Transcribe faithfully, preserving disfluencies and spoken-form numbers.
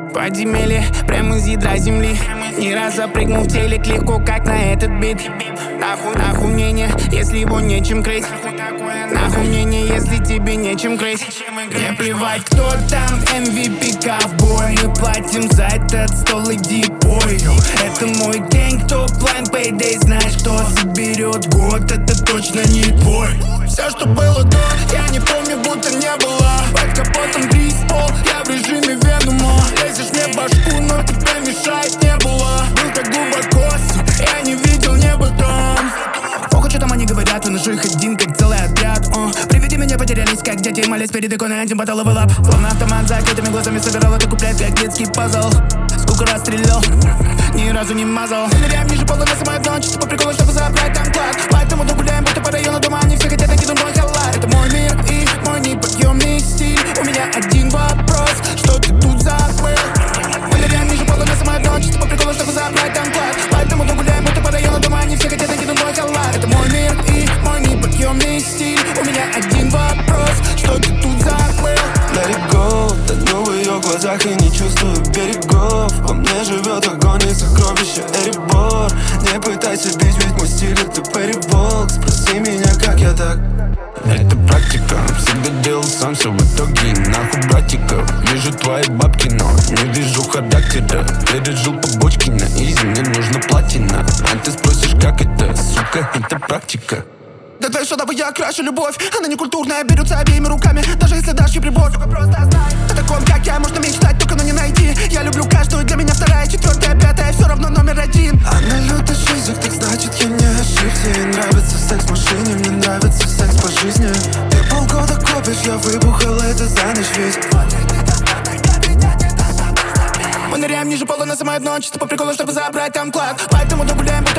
Подземелье прямо из ядра земли. Ни разу запрыгнул в телек легко, как на этот бит. Нахуй, нахуй мнение, если его нечем крыть. Нахуй мнение, если тебе нечем крыть. Мне плевать, кто там эм ви пи ковбой. Мы платим за этот стол, иди пой. Это мой день, кто план payday. Знаешь, кто заберет год, это точно не твой. Все, что было до, я не помню, будто не было. Под капотом Крис Пол, я в режиме Венома. Лезешь мне в башку, но тебе мешает не было. Был так глубоко, я не видел небо там. Ох, что там они говорят, выношу их один, как целый отряд. О, приведи меня, потерялись, как дети, молясь перед иконой антибаталовый лап. Словно автомат за закрытыми глазами собирал, это куплет, как детский пазл. Сколько раз стрелял, ни разу не мазал. Ныряем ниже пола, называют ночь, по приколу, чтобы забрать там клад. Поэтому то гуляем, будто по району дома, они все хотят накинуть мой халат. Это мой мир и мой неподъемный стиль. У меня один вопрос, что ты тут забыл? Мы ныряем ниже пола, называют ночь, по приколу, чтобы забрать там клад. Поэтому то гуляем, будто по району дома, они все хотят накинуть мой халат. Это мой мир и мой неподъемный стиль. У меня один вопрос, что ты тут забыл? Let it go, тону в ее глазах и не чувствую берегов. Во мне живет огонь и сокровища Эребор. Не пытайся бить, ведь мой стиль это Перри Волк. Спроси меня, как я так. Это практика, всегда делал сам, все в итоге нахуй братиков. Вижу твои бабки, но не вижу характера. Пережил побочки на изи, мне нужна платина. А ты спросишь, как это, сука, это практика. Да твоя шадова я крашу любовь. Она не культурная, берутся обеими руками. Даже если дашь ей прибор, только просто знай. О таком, как я, можно мечтать, только но не найти. Я люблю каждую, для меня вторая, четвертая, пятая, все равно номер один. Она любит шизик, так значит я не ошибся. Ей нравится секс в машине, мне нравится секс по жизни. Ты полгода копишь, я выбухал это за ночь весь. Мы ныряем ниже пола, называют ночь, по приколу, чтобы забрать там клад. Поэтому то гуляем,